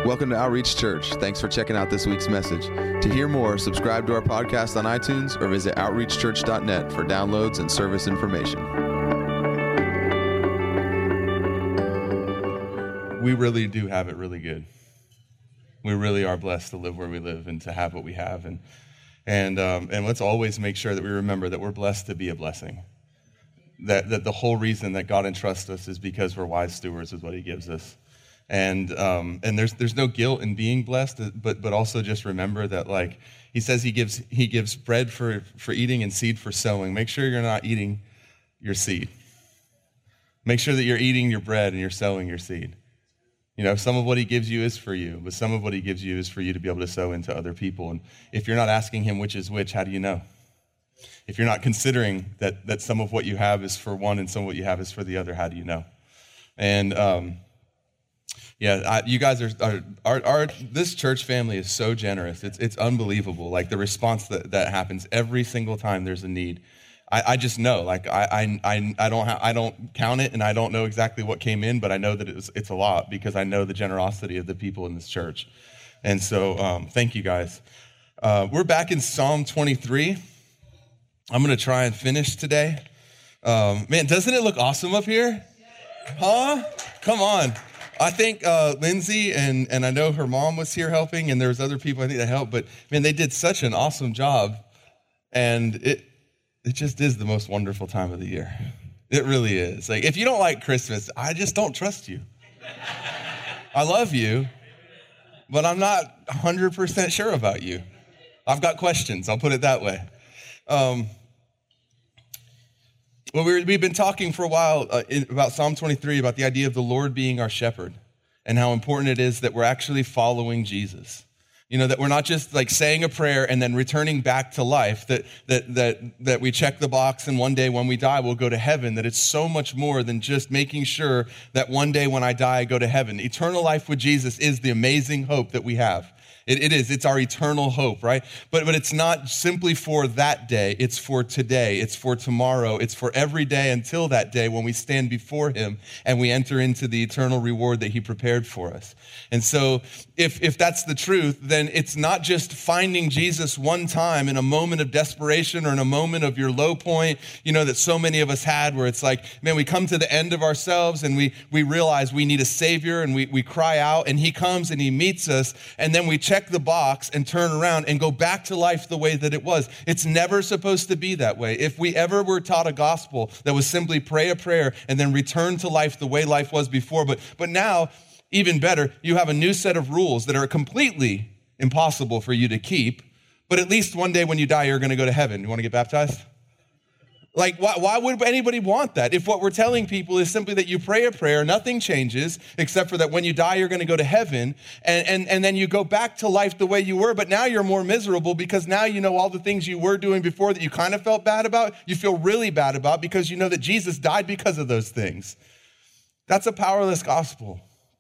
Welcome to Outreach Church. Thanks for checking out this week's message. To hear more, subscribe to our podcast on iTunes or visit outreachchurch.net for downloads and service information. We really do have it really good. We really are blessed to live where we live and to have what we have. And let's always make sure that we remember that we're blessed to be a blessing. That the whole reason that God entrusts us is because we're wise stewards with what he gives us. And there's no guilt in being blessed, but also just remember that, like, he says he gives bread for eating and seed for sowing. Make sure you're not eating your seed. Make sure that you're eating your bread and you're sowing your seed. You know, some of what he gives you is for you, but some of what he gives you is for you to be able to sow into other people. And if you're not asking him which is which, how do you know? If you're not considering that some of what you have is for one and some of what you have is for the other, how do you know? And you guys are this church family is so generous. It's unbelievable. Like the response that happens every single time there's a need. I just know, like I don't count it, and I don't know exactly what came in, but I know that it's a lot because I know the generosity of the people in this church. And so thank you guys. We're back in Psalm 23. I'm going to try and finish today. Man, doesn't it look awesome up here? Huh? Come on. I think Lindsay and I know her mom was here helping, and there was other people I think that helped, but man, they did such an awesome job, and it just is the most wonderful time of the year. It really is. Like, if you don't like Christmas, I just don't trust you. I love you, but I'm not 100% sure about you. I've got questions, I'll put it that way. Well, we've been talking for a while about Psalm 23, about the idea of the Lord being our shepherd and how important it is that we're actually following Jesus. You know, that we're not just like saying a prayer and then returning back to life, that we check the box and one day when we die, we'll go to heaven, that it's so much more than just making sure that one day when I die, I go to heaven. Eternal life with Jesus is the amazing hope that we have. It is. It's our eternal hope, right? But it's not simply for that day. It's for today. It's for tomorrow. It's for every day until that day when we stand before him and we enter into the eternal reward that he prepared for us. And so if that's the truth, then it's not just finding Jesus one time in a moment of desperation or in a moment of your low point, you know, that so many of us had, where it's like, man, we come to the end of ourselves and we realize we need a savior, and we cry out, and he comes and he meets us, and then we check the box and turn around and go back to life the way that it was. It's never supposed to be that way. If we ever were taught a gospel that was simply pray a prayer and then return to life the way life was before, but now, even better, you have a new set of rules that are completely impossible for you to keep, but at least one day when you die, you're going to go to heaven. You want to get baptized? Like, why would anybody want that? If what we're telling people is simply that you pray a prayer, nothing changes, except for that when you die, you're going to go to heaven, and then you go back to life the way you were, but now you're more miserable because now you know all the things you were doing before that you kind of felt bad about, you feel really bad about because you know that Jesus died because of those things. That's a powerless gospel.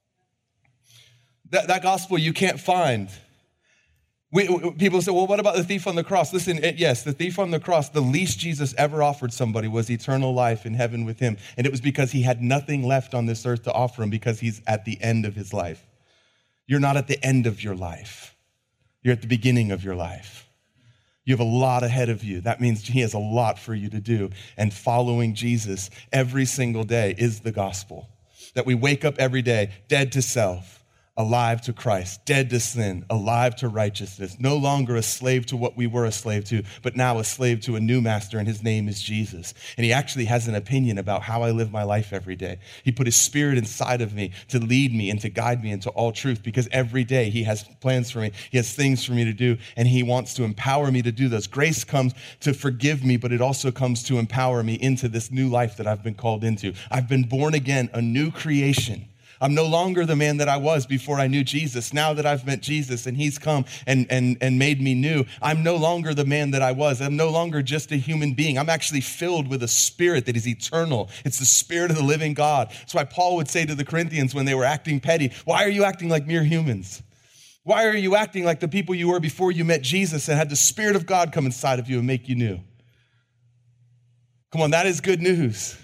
That gospel you can't find. People say, well, what about the thief on the cross? Listen, yes, the thief on the cross, the least Jesus ever offered somebody was eternal life in heaven with him. And it was because he had nothing left on this earth to offer him because he's at the end of his life. You're not at the end of your life. You're at the beginning of your life. You have a lot ahead of you. That means he has a lot for you to do. And following Jesus every single day is the gospel. That we wake up every day dead to self, alive to Christ, dead to sin, alive to righteousness, no longer a slave to what we were a slave to, but now a slave to a new master, and his name is Jesus. And he actually has an opinion about how I live my life every day. He put his spirit inside of me to lead me and to guide me into all truth, because every day he has plans for me. He has things for me to do, and he wants to empower me to do those. Grace comes to forgive me, but it also comes to empower me into this new life that I've been called into. I've been born again, a new creation. I'm no longer the man that I was before I knew Jesus. Now that I've met Jesus and he's come and made me new, I'm no longer the man that I was. I'm no longer just a human being. I'm actually filled with a spirit that is eternal. It's the spirit of the living God. That's why Paul would say to the Corinthians when they were acting petty, why are you acting like mere humans? Why are you acting like the people you were before you met Jesus and had the Spirit of God come inside of you and make you new? Come on, that is good news.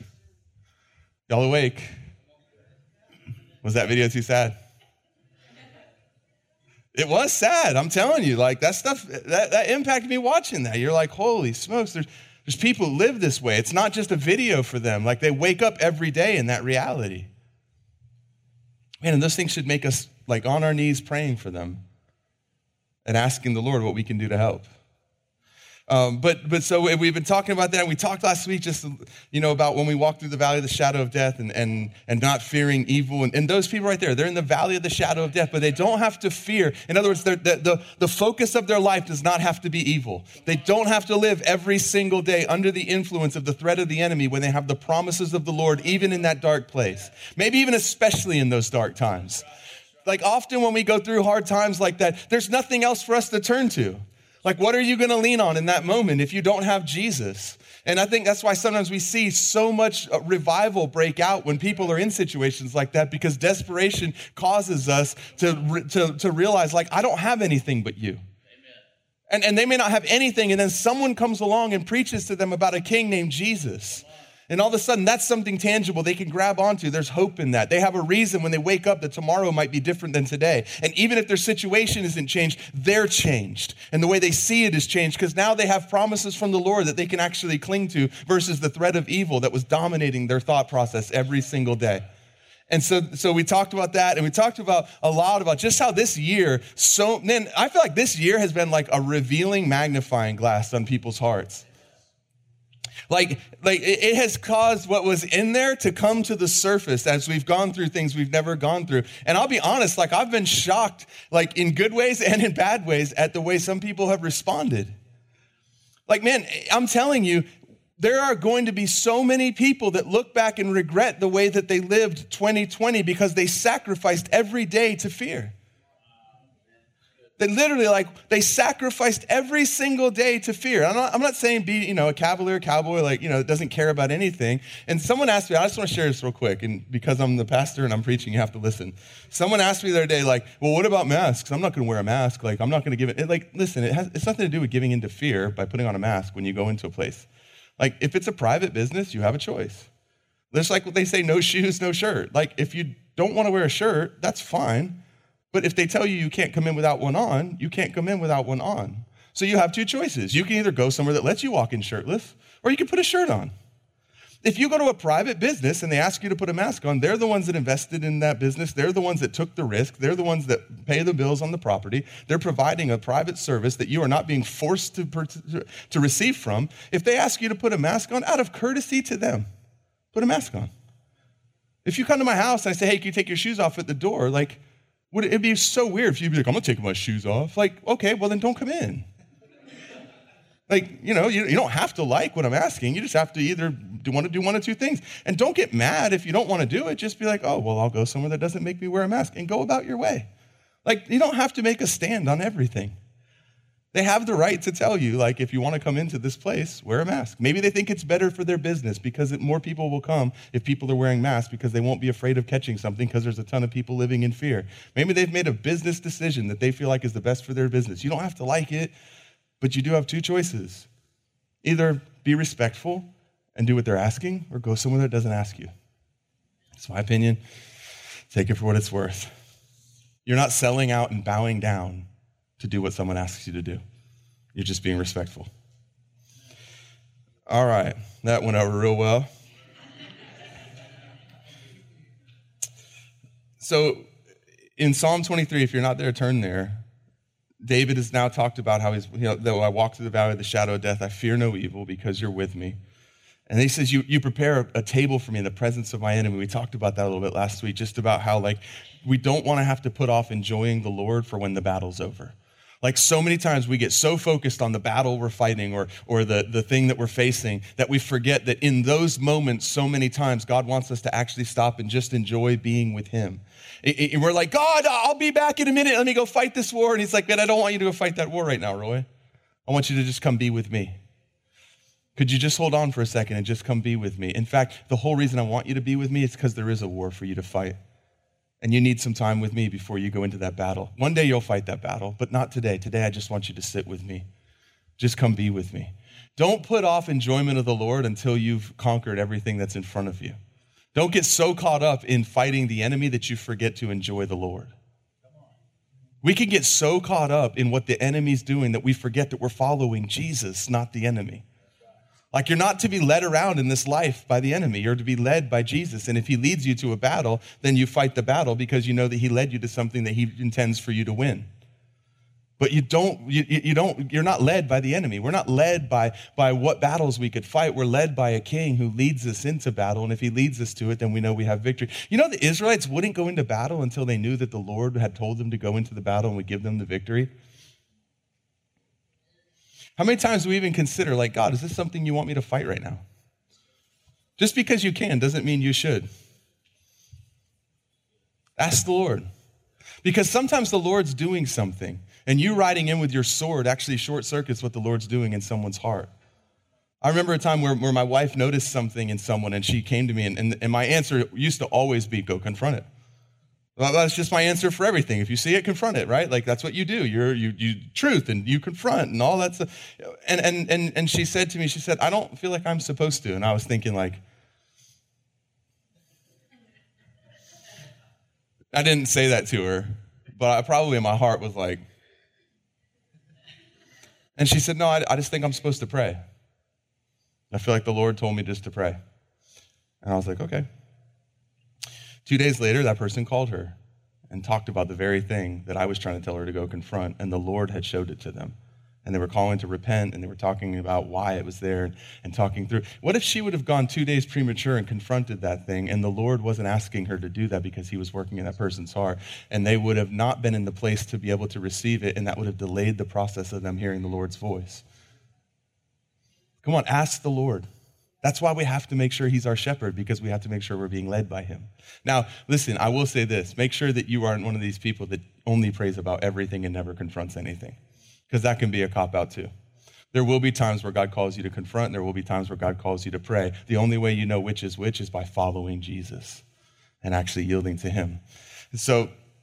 Y'all awake? Was that video too sad? It was sad. I'm telling you, like that stuff, that impacted me watching that. You're like, holy smokes, there's people who live this way. It's not just a video for them. Like they wake up every day in that reality. Man, and those things should make us like on our knees praying for them and asking the Lord what we can do to help. But so we've been talking about that. We talked last week just, about when we walk through the valley of the shadow of death and not fearing evil. And those people right there, they're in the valley of the shadow of death, but they don't have to fear. In other words, the focus of their life does not have to be evil. They don't have to live every single day under the influence of the threat of the enemy when they have the promises of the Lord, even in that dark place. Maybe even especially in those dark times. Like often when we go through hard times like that, there's nothing else for us to turn to. Like, what are you going to lean on in that moment if you don't have Jesus? And I think that's why sometimes we see so much revival break out when people are in situations like that, because desperation causes us to realize, like, I don't have anything but you. Amen. And they may not have anything, and then someone comes along and preaches to them about a king named Jesus. And all of a sudden, that's something tangible they can grab onto. There's hope in that. They have a reason when they wake up that tomorrow might be different than today. And even if their situation isn't changed, they're changed. And the way they see it is changed because now they have promises from the Lord that they can actually cling to versus the threat of evil that was dominating their thought process every single day. And so we talked about that, and we talked about a lot about just how this year, I feel like this year has been like a revealing magnifying glass on people's hearts. Like it has caused what was in there to come to the surface as we've gone through things we've never gone through. And I'll be honest, like I've been shocked, like in good ways and in bad ways at the way some people have responded. Like, man, I'm telling you, there are going to be so many people that look back and regret the way that they lived 2020 because they sacrificed every day to fear. They literally, they sacrificed every single day to fear. I'm not saying be, a cavalier cowboy, that doesn't care about anything. And someone asked me, I just want to share this real quick, and because I'm the pastor and I'm preaching, you have to listen. Someone asked me the other day, well, what about masks? I'm not going to wear a mask. I'm not going to give it. Listen, it's nothing to do with giving into fear by putting on a mask when you go into a place. If it's a private business, you have a choice. Just like what they say, no shoes, no shirt. If you don't want to wear a shirt, that's fine. But if they tell you you can't come in without one on, you can't come in without one on. So you have two choices. You can either go somewhere that lets you walk in shirtless, or you can put a shirt on. If you go to a private business and they ask you to put a mask on, they're the ones that invested in that business. They're the ones that took the risk. They're the ones that pay the bills on the property. They're providing a private service that you are not being forced to receive from. If they ask you to put a mask on, out of courtesy to them, put a mask on. If you come to my house and I say, hey, can you take your shoes off at the door? It'd be so weird if you'd be like, I'm not taking my shoes off. Okay, well then don't come in. You don't have to like what I'm asking. You just have to either want to do one of two things. And don't get mad if you don't want to do it. Just be like, oh, well, I'll go somewhere that doesn't make me wear a mask and go about your way. You don't have to make a stand on everything. They have the right to tell you, if you want to come into this place, wear a mask. Maybe they think it's better for their business because more people will come if people are wearing masks because they won't be afraid of catching something because there's a ton of people living in fear. Maybe they've made a business decision that they feel like is the best for their business. You don't have to like it, but you do have two choices. Either be respectful and do what they're asking, or go somewhere that doesn't ask you. It's my opinion. Take it for what it's worth. You're not selling out and bowing down to do what someone asks you to do. You're just being respectful. All right, that went over real well. So in Psalm 23, if you're not there, turn there. David has now talked about how though I walk through the valley of the shadow of death, I fear no evil because you're with me. And he says, you prepare a table for me in the presence of my enemy. We talked about that a little bit last week, just about how we don't want to have to put off enjoying the Lord for when the battle's over. So many times we get so focused on the battle we're fighting or the thing that we're facing that we forget that in those moments, so many times, God wants us to actually stop and just enjoy being with him. We're like, God, I'll be back in a minute. Let me go fight this war. And he's like, man, I don't want you to go fight that war right now, Roy. I want you to just come be with me. Could you just hold on for a second and just come be with me? In fact, the whole reason I want you to be with me is because there is a war for you to fight. And you need some time with me before you go into that battle. One day you'll fight that battle, but not today. Today I just want you to sit with me. Just come be with me. Don't put off enjoyment of the Lord until you've conquered everything that's in front of you. Don't get so caught up in fighting the enemy that you forget to enjoy the Lord. We can get so caught up in what the enemy's doing that we forget that we're following Jesus, not the enemy. Like, you're not to be led around in this life by the enemy. You're to be led by Jesus. And if he leads you to a battle, then you fight the battle because you know that he led you to something that he intends for you to win. But you're not led by the enemy. We're not led by what battles we could fight. We're led by a king who leads us into battle. And if he leads us to it, then we know we have victory. You know, the Israelites wouldn't go into battle until they knew that the Lord had told them to go into the battle and would give them the victory. How many times do we even consider, like, God, is this something you want me to fight right now? Just because you can doesn't mean you should. Ask the Lord. Because sometimes the Lord's doing something, and you riding in with your sword actually short circuits what the Lord's doing in someone's heart. I remember a time where my wife noticed something in someone, and she came to me, and my answer used to always be, go confront it. Well, that's just my answer for everything. If you see it, confront it, right? Like, that's what you do. You truth, and you confront, and all that stuff. And she said to me, she said, I don't feel like I'm supposed to. And I was thinking, like, I didn't say that to her, but I probably in my heart was like, and she said, no, I just think I'm supposed to pray. I feel like the Lord told me just to pray. And I was like, okay. 2 days later, that person called her and talked about the very thing that I was trying to tell her to go confront, and the Lord had showed it to them. And they were calling to repent, and they were talking about why it was there and talking through. What if she would have gone 2 days premature and confronted that thing, and the Lord wasn't asking her to do that because he was working in that person's heart, and they would have not been in the place to be able to receive it, and that would have delayed the process of them hearing the Lord's voice? Come on, ask the Lord. That's why we have to make sure he's our shepherd, because we have to make sure we're being led by him. Now, listen, I will say this. Make sure that you aren't one of these people that only prays about everything and never confronts anything, because that can be a cop-out too. There will be times where God calls you to confront, and there will be times where God calls you to pray. The only way you know which is by following Jesus and actually yielding to him. And so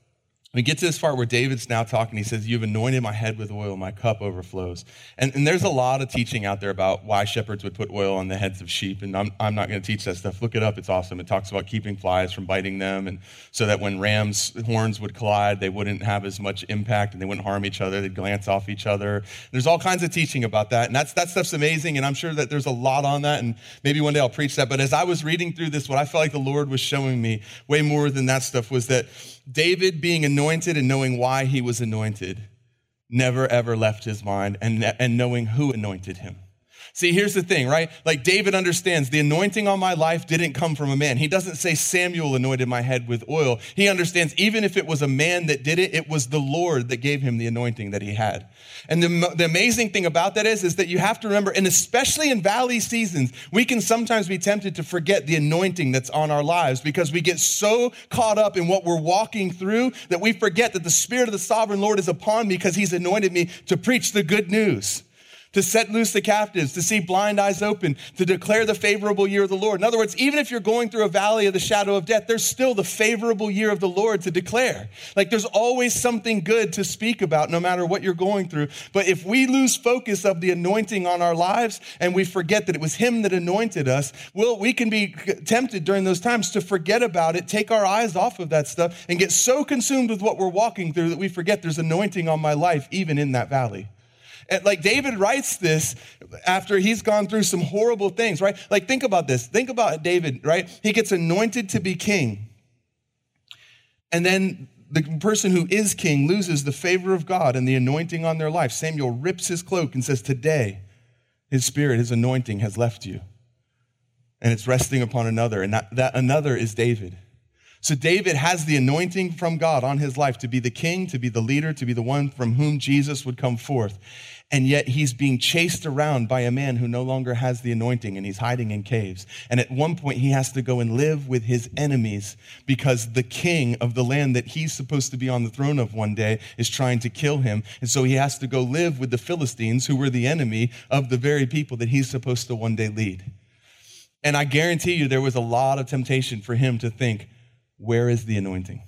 we get to this part where David's now talking. He says, you've anointed my head with oil, my cup overflows. And there's a lot of teaching out there about why shepherds would put oil on the heads of sheep, and I'm not going to teach that stuff. Look it up. It's awesome. It talks about keeping flies from biting them, and so that when rams' horns would collide, they wouldn't have as much impact, and they wouldn't harm each other. They'd glance off each other. There's all kinds of teaching about that, and that stuff's amazing, and I'm sure that there's a lot on that, and maybe one day I'll preach that. But as I was reading through this, what I felt like the Lord was showing me way more than that stuff was that David being anointed and knowing why he was anointed never, ever left his mind, and knowing who anointed him. See, here's the thing, right? Like, David understands the anointing on my life didn't come from a man. He doesn't say Samuel anointed my head with oil. He understands even if it was a man that did it, it was the Lord that gave him the anointing that he had. And the amazing thing about that is that you have to remember, and especially in valley seasons, we can sometimes be tempted to forget the anointing that's on our lives because we get so caught up in what we're walking through that we forget that the Spirit of the sovereign Lord is upon me because he's anointed me to preach the good news, to set loose the captives, to see blind eyes open, to declare the favorable year of the Lord. In other words, even if you're going through a valley of the shadow of death, there's still the favorable year of the Lord to declare. Like, there's always something good to speak about no matter what you're going through. But if we lose focus of the anointing on our lives and we forget that it was him that anointed us, we can be tempted during those times to forget about it, take our eyes off of that stuff, and get so consumed with what we're walking through that we forget there's anointing on my life even in that valley. And like, David writes this after he's gone through some horrible things, right? Like, think about this. Think about David, right? He gets anointed to be king. And then the person who is king loses the favor of God and the anointing on their life. Samuel rips his cloak and says, today, his spirit, his anointing has left you. And it's resting upon another. And that another is David. So David has the anointing from God on his life to be the king, to be the leader, to be the one from whom Jesus would come forth. And yet he's being chased around by a man who no longer has the anointing, and he's hiding in caves. And at one point he has to go and live with his enemies because the king of the land that he's supposed to be on the throne of one day is trying to kill him. And so he has to go live with the Philistines, who were the enemy of the very people that he's supposed to one day lead. And I guarantee you there was a lot of temptation for him to think, where is the anointing?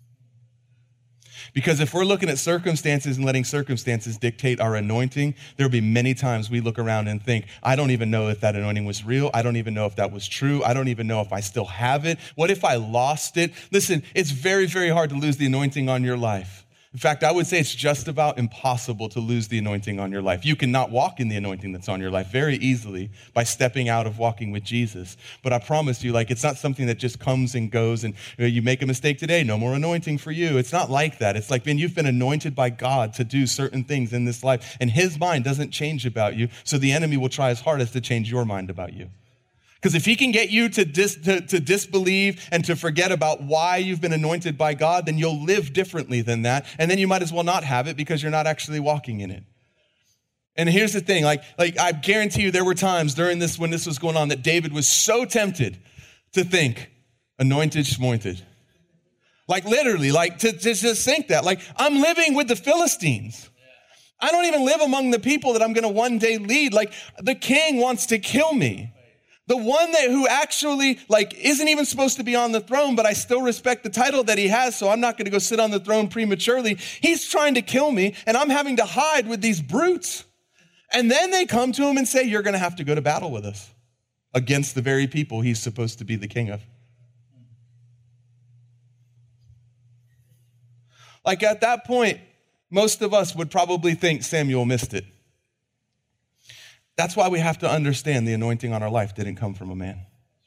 Because if we're looking at circumstances and letting circumstances dictate our anointing, there'll be many times we look around and think, I don't even know if that anointing was real. I don't even know if that was true. I don't even know if I still have it. What if I lost it? Listen, it's very, very hard to lose the anointing on your life. In fact, I would say it's just about impossible to lose the anointing on your life. You cannot walk in the anointing that's on your life very easily by stepping out of walking with Jesus. But I promise you, it's not something that just comes and goes and you make a mistake today, no more anointing for you. It's not like that. It's like, man, you've been anointed by God to do certain things in this life, and his mind doesn't change about you, so the enemy will try his hardest to change your mind about you. Because if he can get you to disbelieve and to forget about why you've been anointed by God, then you'll live differently than that. And then you might as well not have it because you're not actually walking in it. And here's the thing, I guarantee you there were times when this was going on that David was so tempted to think, anointed schmointed. Literally, to just think that. I'm living with the Philistines. I don't even live among the people that I'm going to one day lead. The king wants to kill me. The one who actually isn't even supposed to be on the throne, but I still respect the title that he has, so I'm not going to go sit on the throne prematurely. He's trying to kill me, and I'm having to hide with these brutes. And then they come to him and say, you're going to have to go to battle with us against the very people he's supposed to be the king of. At that point, most of us would probably think Samuel missed it. That's why we have to understand the anointing on our life didn't come from a man.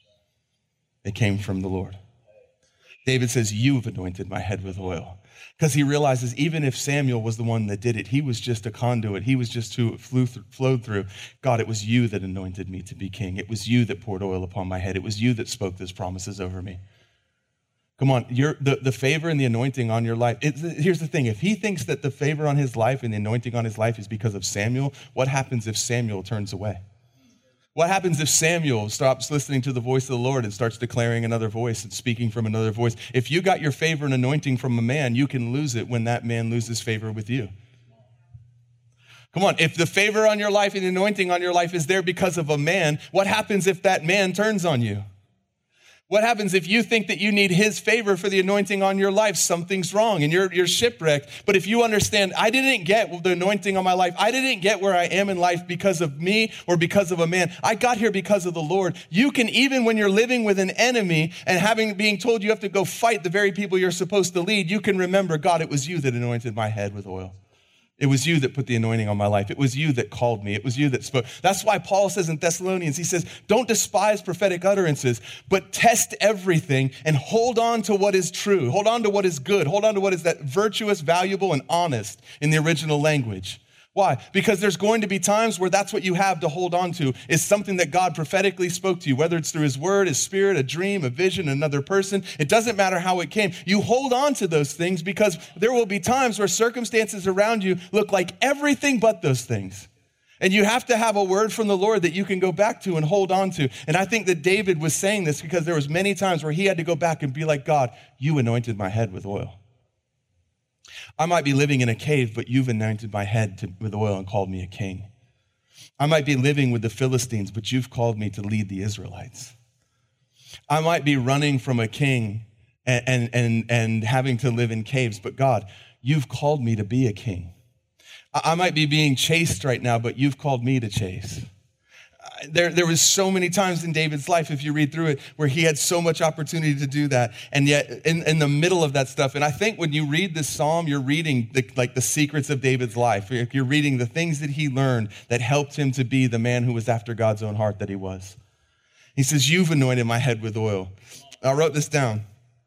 It came from the Lord. David says, you've anointed my head with oil. Because he realizes even if Samuel was the one that did it, he was just a conduit. He was just who it flowed through. God, it was you that anointed me to be king. It was you that poured oil upon my head. It was you that spoke those promises over me. Come on, the favor and the anointing on your life. Here's the thing. If he thinks that the favor on his life and the anointing on his life is because of Samuel, what happens if Samuel turns away? What happens if Samuel stops listening to the voice of the Lord and starts declaring another voice and speaking from another voice? If you got your favor and anointing from a man, you can lose it when that man loses favor with you. Come on, if the favor on your life and the anointing on your life is there because of a man, what happens if that man turns on you? What happens if you think that you need his favor for the anointing on your life? Something's wrong and you're shipwrecked. But if you understand, I didn't get the anointing on my life. I didn't get where I am in life because of me or because of a man. I got here because of the Lord. You can, even when you're living with an enemy and being told you have to go fight the very people you're supposed to lead, you can remember, God, it was you that anointed my head with oil. It was you that put the anointing on my life. It was you that called me. It was you that spoke. That's why Paul says in Thessalonians, he says, don't despise prophetic utterances, but test everything and hold on to what is true. Hold on to what is good. Hold on to what is that virtuous, valuable, and honest in the original language. Why? Because there's going to be times where that's what you have to hold on to is something that God prophetically spoke to you, whether it's through his word, his spirit, a dream, a vision, another person. It doesn't matter how it came. You hold on to those things because there will be times where circumstances around you look like everything but those things. And you have to have a word from the Lord that you can go back to and hold on to. And I think that David was saying this because there was many times where he had to go back and be like, God, you anointed my head with oil. I might be living in a cave, but you've anointed my head with oil and called me a king. I might be living with the Philistines, but you've called me to lead the Israelites. I might be running from a king and having to live in caves, but God, you've called me to be a king. I might be being chased right now, but you've called me to chase. There was so many times in David's life, if you read through it, where he had so much opportunity to do that. And yet in the middle of that stuff, and I think when you read this psalm, you're reading the secrets of David's life. You're reading the things that he learned that helped him to be the man who was after God's own heart that he was. He says, you've anointed my head with oil. I wrote this down.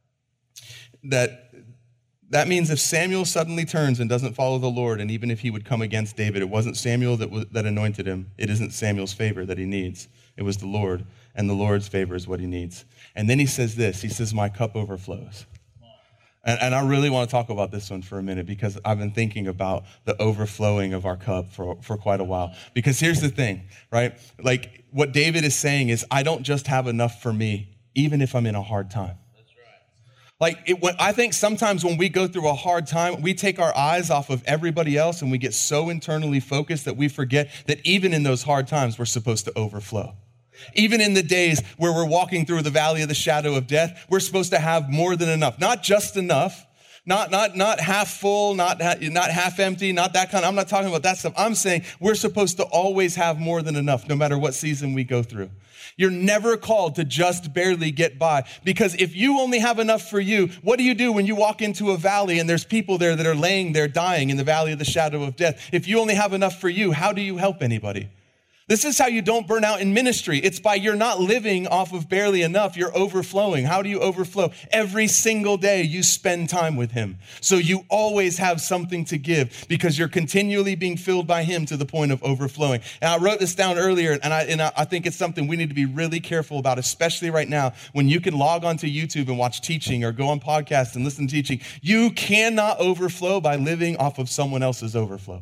That means if Samuel suddenly turns and doesn't follow the Lord, and even if he would come against David, it wasn't Samuel that anointed him. It isn't Samuel's favor that he needs. It was the Lord, and the Lord's favor is what he needs. And then he says this. He says, my cup overflows. And I really want to talk about this one for a minute because I've been thinking about the overflowing of our cup for quite a while. Because here's the thing, right? What David is saying is, I don't just have enough for me, even if I'm in a hard time. I think sometimes when we go through a hard time, we take our eyes off of everybody else and we get so internally focused that we forget that even in those hard times, we're supposed to overflow. Even in the days where we're walking through the valley of the shadow of death, we're supposed to have more than enough. Not just enough, Not half full, not half empty, not that kind. I'm not talking about that stuff. I'm saying we're supposed to always have more than enough, no matter what season we go through. You're never called to just barely get by, because if you only have enough for you, what do you do when you walk into a valley and there's people there that are laying there dying in the valley of the shadow of death? If you only have enough for you, how do you help anybody? This is how you don't burn out in ministry. It's by you're not living off of barely enough, you're overflowing. How do you overflow? Every single day you spend time with him. So you always have something to give because you're continually being filled by him to the point of overflowing. And I wrote this down earlier, and I think it's something we need to be really careful about, especially right now when you can log onto YouTube and watch teaching or go on podcasts and listen to teaching. You cannot overflow by living off of someone else's overflow.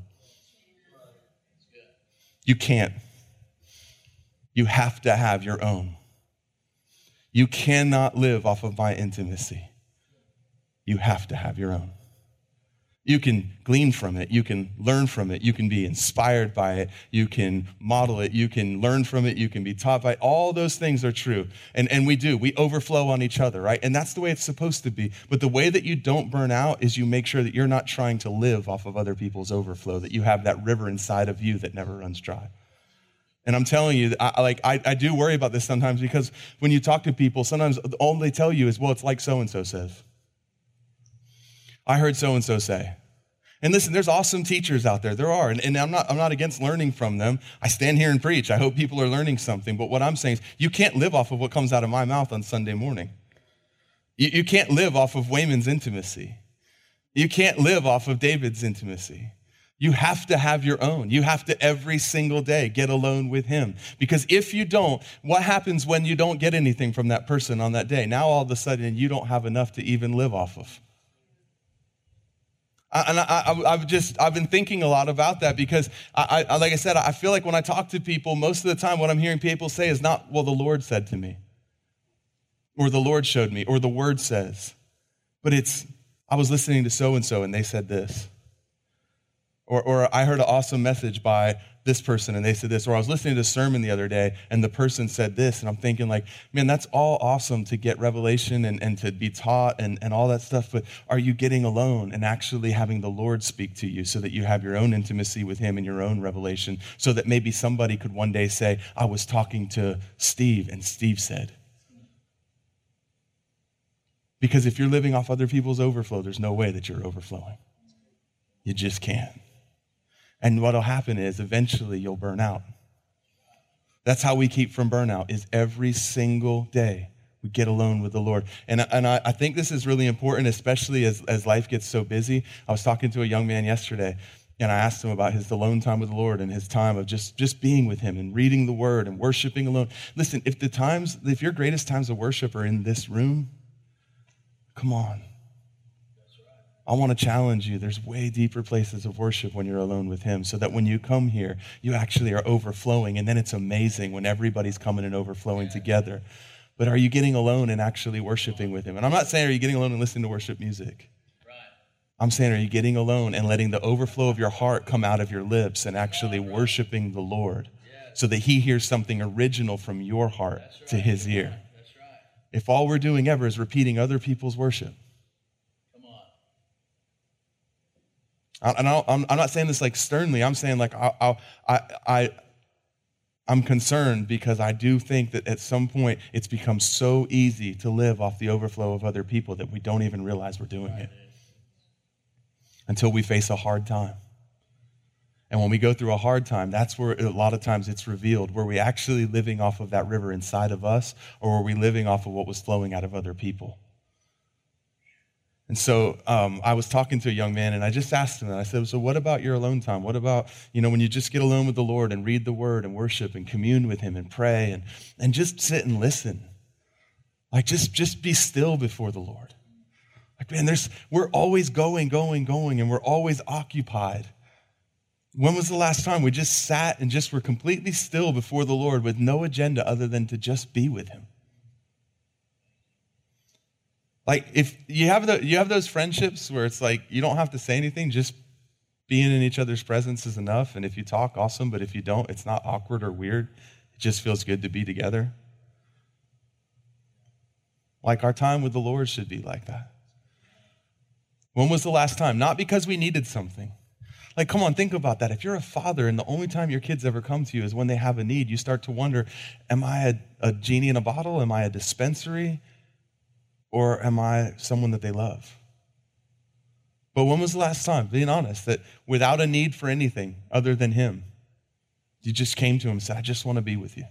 You can't. You have to have your own. You cannot live off of my intimacy. You have to have your own. You can glean from it. You can learn from it. You can be inspired by it. You can model it. You can learn from it. You can be taught by it. All those things are true. And we do. We overflow on each other, right? And that's the way it's supposed to be. But the way that you don't burn out is you make sure that you're not trying to live off of other people's overflow, that you have that river inside of you that never runs dry. And I'm telling you, I do worry about this sometimes, because when you talk to people, sometimes all they tell you is, well, it's like so-and-so says. I heard so-and-so say. And listen, there's awesome teachers out there. There are. And I'm not against learning from them. I stand here and preach. I hope people are learning something. But what I'm saying is you can't live off of what comes out of my mouth on Sunday morning. You can't live off of Wayman's intimacy. You can't live off of David's intimacy. You have to have your own. You have to every single day get alone with him. Because if you don't, what happens when you don't get anything from that person on that day? Now all of a sudden you don't have enough to even live off of. I've been thinking a lot about that, because like I said, I feel like when I talk to people, most of the time what I'm hearing people say is not, well, the Lord said to me, or the Lord showed me, or the word says. But it's, I was listening to so-and-so and they said this. Or I heard an awesome message by this person and they said this. Or I was listening to a sermon the other day and the person said this. And I'm thinking like, man, that's all awesome to get revelation and to be taught and all that stuff. But are you getting alone and actually having the Lord speak to you so that you have your own intimacy with him and your own revelation, so that maybe somebody could one day say, I was talking to Steve and Steve said. Because if you're living off other people's overflow, there's no way that you're overflowing. You just can't. And what'll happen is eventually you'll burn out. That's how we keep from burnout, is every single day we get alone with the Lord. And I think this is really important, especially as life gets so busy. I was talking to a young man yesterday, and I asked him about his alone time with the Lord and his time of just being with him and reading the word and worshiping alone. Listen, if your greatest times of worship are in this room, come on. I want to challenge you. There's way deeper places of worship when you're alone with him, so that when you come here, you actually are overflowing. And then it's amazing when everybody's coming and overflowing together. But are you getting alone and actually worshiping with him? And I'm not saying, are you getting alone and listening to worship music? Right. I'm saying, are you getting alone and letting the overflow of your heart come out of your lips and actually worshiping the Lord, so that he hears something original from your heart to his ear? That's right. If all we're doing ever is repeating other people's worship, and I'm not saying this like sternly. I'm saying like I'm concerned, because I do think that at some point it's become so easy to live off the overflow of other people that we don't even realize we're doing it until we face a hard time. And when we go through a hard time, that's where a lot of times it's revealed. Were we actually living off of that river inside of us, or were we living off of what was flowing out of other people? And so I was talking to a young man, and I just asked him, and I said, so what about your alone time? What about, when you just get alone with the Lord and read the word and worship and commune with him and pray and just sit and listen? Like just be still before the Lord. Like, man, we're always going, and we're always occupied. When was the last time we just sat and just were completely still before the Lord with no agenda other than to just be with him? Like, if you have those friendships where it's like you don't have to say anything, just being in each other's presence is enough. And if you talk, awesome. But if you don't, it's not awkward or weird. It just feels good to be together. Like, our time with the Lord should be like that. When was the last time? Not because we needed something. Like, come on, think about that. If you're a father and the only time your kids ever come to you is when they have a need, you start to wonder, am I a genie in a bottle? Am I a dispensary? Or am I someone that they love? But when was the last time, being honest, that without a need for anything other than him, you just came to him and said, I just want to be with you.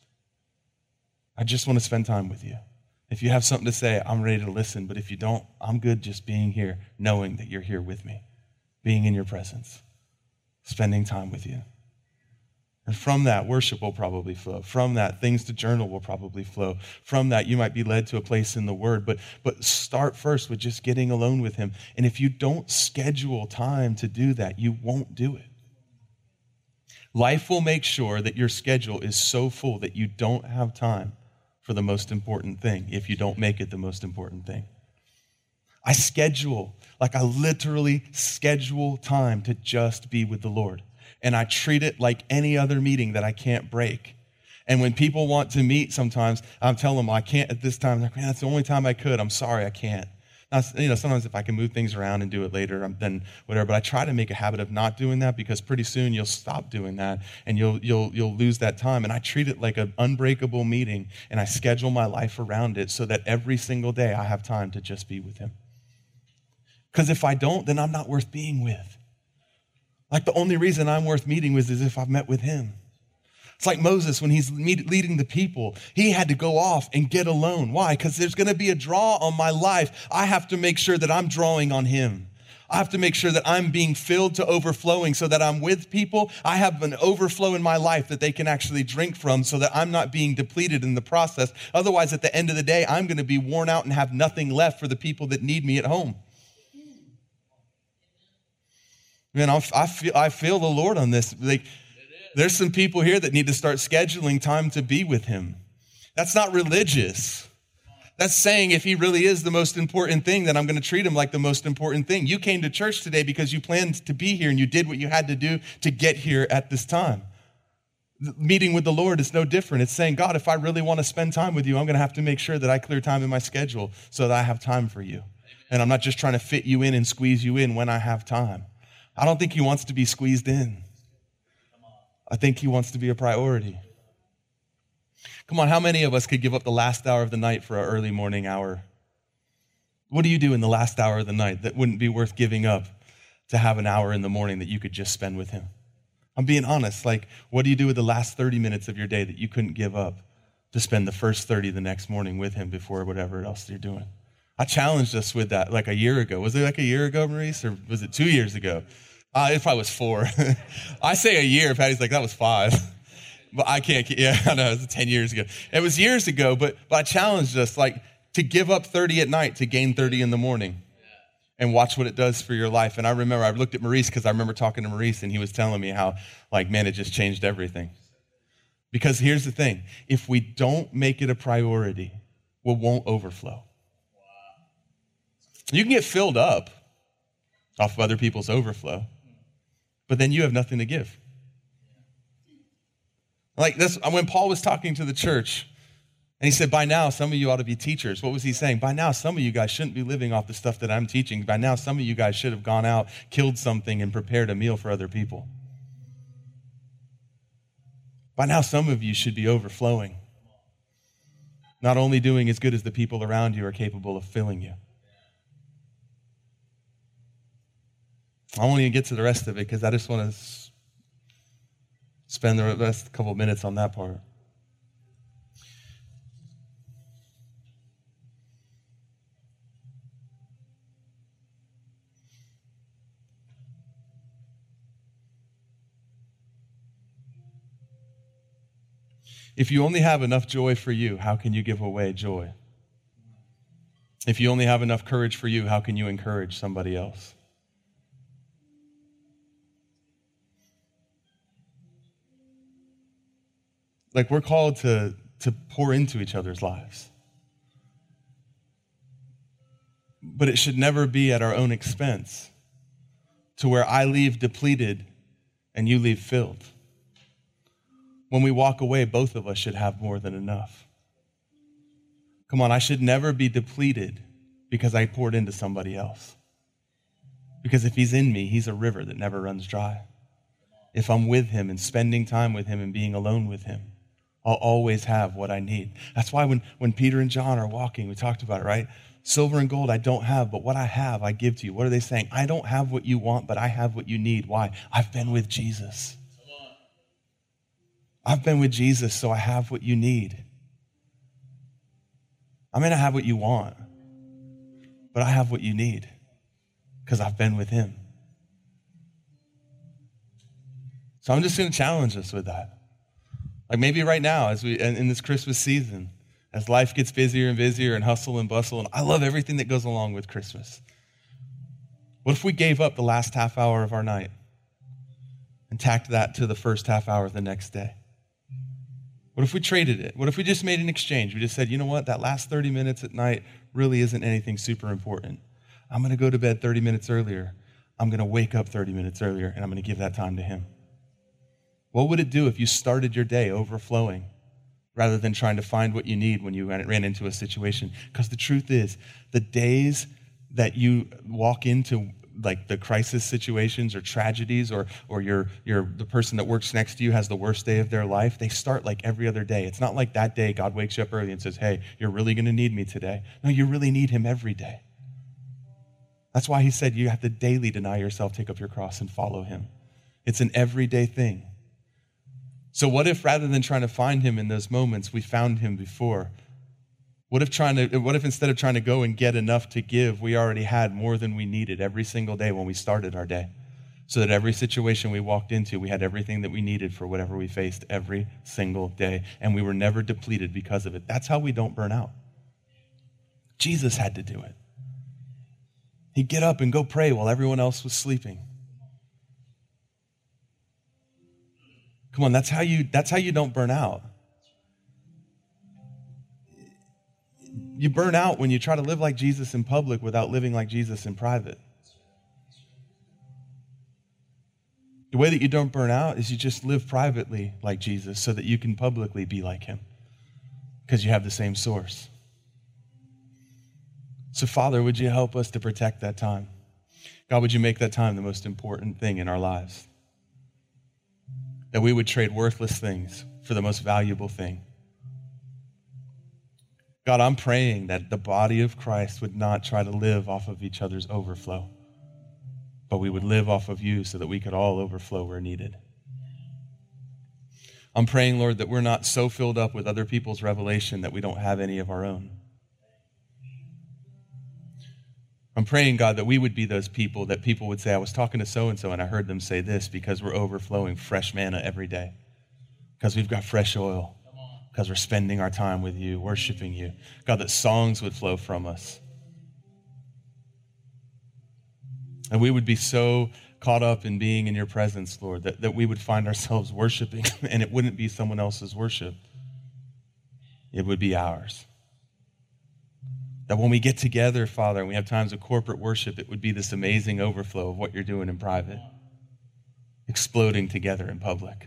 I just want to spend time with you. If you have something to say, I'm ready to listen. But if you don't, I'm good just being here, knowing that you're here with me, being in your presence, spending time with you. And from that, worship will probably flow. From that, things to journal will probably flow. From that, you might be led to a place in the Word. But start first with just getting alone with him. And if you don't schedule time to do that, you won't do it. Life will make sure that your schedule is so full that you don't have time for the most important thing if you don't make it the most important thing. I literally schedule time to just be with the Lord. And I treat it like any other meeting that I can't break. And when people want to meet sometimes, I'm telling them, I can't at this time. I'm like, man, that's the only time I could. I'm sorry, I can't. Now, sometimes if I can move things around and do it later, then whatever. But I try to make a habit of not doing that because pretty soon you'll stop doing that and you'll lose that time. And I treat it like an unbreakable meeting, and I schedule my life around it so that every single day I have time to just be with him. Because if I don't, then I'm not worth being with. Like the only reason I'm worth meeting with is if I've met with him. It's like Moses when he's leading the people. He had to go off and get alone. Why? Because there's going to be a draw on my life. I have to make sure that I'm drawing on him. I have to make sure that I'm being filled to overflowing so that I'm with people. I have an overflow in my life that they can actually drink from so that I'm not being depleted in the process. Otherwise, at the end of the day, I'm going to be worn out and have nothing left for the people that need me at home. Man, I feel the Lord on this. There's some people here that need to start scheduling time to be with him. That's not religious. That's saying if he really is the most important thing, then I'm going to treat him like the most important thing. You came to church today because you planned to be here and you did what you had to do to get here at this time. The meeting with the Lord is no different. It's saying, God, if I really want to spend time with you, I'm going to have to make sure that I clear time in my schedule so that I have time for you. And I'm not just trying to fit you in and squeeze you in when I have time. I don't think he wants to be squeezed in. I think he wants to be a priority. Come on, how many of us could give up the last hour of the night for our early morning hour? What do you do in the last hour of the night that wouldn't be worth giving up to have an hour in the morning that you could just spend with him? I'm being honest. Like, what do you do with the last 30 minutes of your day that you couldn't give up to spend the first 30 the next morning with him before whatever else you're doing? I challenged us with that like a year ago. Was it like a year ago, Maurice, or was it 2 years ago? It probably was 4. I say a year. Patty's like, that was 5. But I can't, yeah, I know, it was 10 years ago. It was years ago, but I challenged us like to give up 30 at night to gain 30 in the morning and watch what it does for your life. And I remember, I looked at Maurice because I remember talking to Maurice and he was telling me how, like, man, it just changed everything. Because here's the thing, if we don't make it a priority, we won't overflow. You can get filled up off of other people's overflow, but then you have nothing to give. Like this, when Paul was talking to the church, and he said, by now, some of you ought to be teachers. What was he saying? By now, some of you guys shouldn't be living off the stuff that I'm teaching. By now, some of you guys should have gone out, killed something, and prepared a meal for other people. By now, some of you should be overflowing. Not only doing as good as the people around you are capable of filling you. I won't even get to the rest of it because I just want to spend the last couple of minutes on that part. If you only have enough joy for you, how can you give away joy? If you only have enough courage for you, how can you encourage somebody else? Like, we're called to pour into each other's lives. But it should never be at our own expense, to where I leave depleted and you leave filled. When we walk away, both of us should have more than enough. Come on, I should never be depleted because I poured into somebody else. Because if he's in me, he's a river that never runs dry. If I'm with him and spending time with him and being alone with him, I'll always have what I need. That's why when Peter and John are walking, we talked about it, right? Silver and gold I don't have, but what I have I give to you. What are they saying? I don't have what you want, but I have what you need. Why? I've been with Jesus. I've been with Jesus, so I have what you need. I may not have what you want, but I have what you need because I've been with him. So I'm just going to challenge us with that. Like maybe right now, as we in this Christmas season, as life gets busier and busier and hustle and bustle, and I love everything that goes along with Christmas. What if we gave up the last half hour of our night and tacked that to the first half hour of the next day? What if we traded it? What if we just made an exchange? We just said, you know what, that last 30 minutes at night really isn't anything super important. I'm going to go to bed 30 minutes earlier. I'm going to wake up 30 minutes earlier, and I'm going to give that time to him. What would it do if you started your day overflowing rather than trying to find what you need when you ran into a situation? Because the truth is, the days that you walk into like the crisis situations or tragedies or you're the person that works next to you has the worst day of their life, they start like every other day. It's not like that day God wakes you up early and says, hey, you're really going to need me today. No, you really need him every day. That's why he said you have to daily deny yourself, take up your cross, and follow him. It's an everyday thing. So what if rather than trying to find him in those moments, we found him before? What if instead of trying to go and get enough to give, we already had more than we needed every single day when we started our day? So that every situation we walked into, we had everything that we needed for whatever we faced every single day. And we were never depleted because of it. That's how we don't burn out. Jesus had to do it. He'd get up and go pray while everyone else was sleeping. Come on, that's how you don't burn out. You burn out when you try to live like Jesus in public without living like Jesus in private. The way that you don't burn out is you just live privately like Jesus so that you can publicly be like him because you have the same source. So, Father, would you help us to protect that time? God, would you make that time the most important thing in our lives? That we would trade worthless things for the most valuable thing. God, I'm praying that the body of Christ would not try to live off of each other's overflow, but we would live off of you so that we could all overflow where needed. I'm praying, Lord, that we're not so filled up with other people's revelation that we don't have any of our own. I'm praying, God, that we would be those people that people would say, I was talking to so-and-so and I heard them say this, because we're overflowing fresh manna every day, because we've got fresh oil, because we're spending our time with you, worshiping you. God, that songs would flow from us. And we would be so caught up in being in your presence, Lord, that we would find ourselves worshiping, and it wouldn't be someone else's worship. It would be ours. That when we get together, Father, and we have times of corporate worship, it would be this amazing overflow of what you're doing in private, exploding together in public.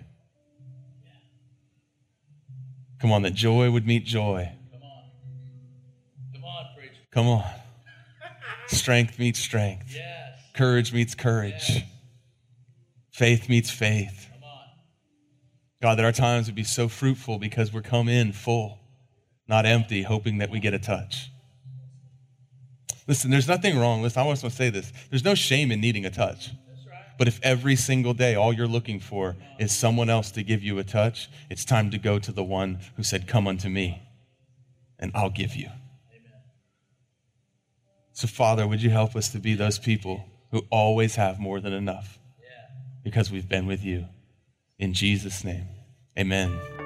Come on, that joy would meet joy. Come on, preacher. Come on. Strength meets strength. Yes. Courage meets courage. Yes. Faith meets faith. Come on. God, that our times would be so fruitful because we're come in full, not empty, hoping that we get a touch. Listen, there's nothing wrong. Listen, I want to say this. There's no shame in needing a touch. That's right. But if every single day all you're looking for is someone else to give you a touch, it's time to go to the one who said, come unto me, and I'll give you. Amen. So, Father, would you help us to be those people who always have more than enough Yeah. because we've been with you. In Jesus' name, amen.